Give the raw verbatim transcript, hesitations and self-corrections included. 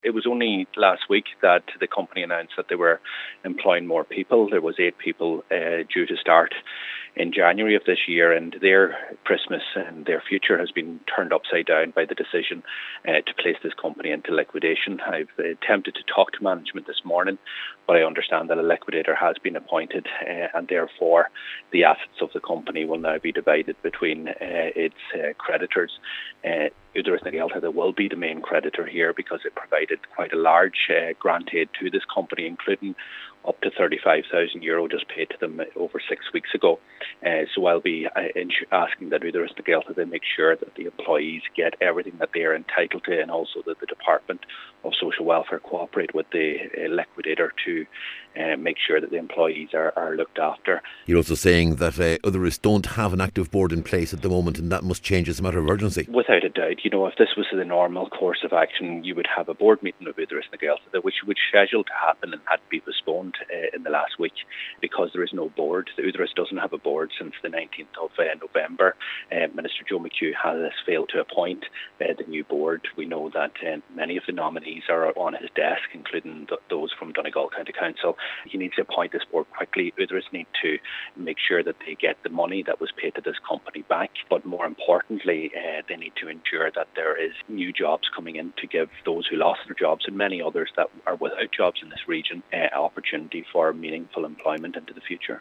It was only last week that the company announced that they were employing more people. There was eight people uh, due to start in January of this year, and their Christmas and their future has been turned upside down by the decision uh, to place this company into liquidation. I've attempted to talk to management this morning, but I understand that a liquidator has been appointed, uh, and therefore the assets of the company will now be divided between uh, its uh, creditors. Uh, Údarás na Gaeltachta will be the main creditor here because it provided quite a large uh, grant aid to this company, including up to thirty-five thousand euro just paid to them over six weeks ago. Uh, so I'll be uh, asking that Údarás na Gaeltachta make sure that the employees get everything that they are entitled to, and also that the Department of Social Welfare cooperate with the uh, liquidator to uh, make sure that the employees are, are looked after. You're also saying that uh, Údarás don't have an active board in place at the moment, and that must change as a matter of urgency. Without a doubt, you know, if this was the normal course of action, you would have a board meeting of Údarás na Gaeltachta, which was scheduled to happen and had to be postponed uh, in the last week because there is no board. The Údarás doesn't have a board since the nineteenth of uh, November. Uh, Minister Joe McHugh has failed to appoint uh, the new board. We know that uh, many of the nominees are on his desk, including th- those from Donegal County Council. He needs to appoint this board quickly. Údarás need to make sure that they get the money that was paid to this company back, but more importantly, uh, they need to ensure that there is new jobs coming in to give those who lost their jobs and many others that are without jobs in this region uh, opportunity for meaningful employment into the future.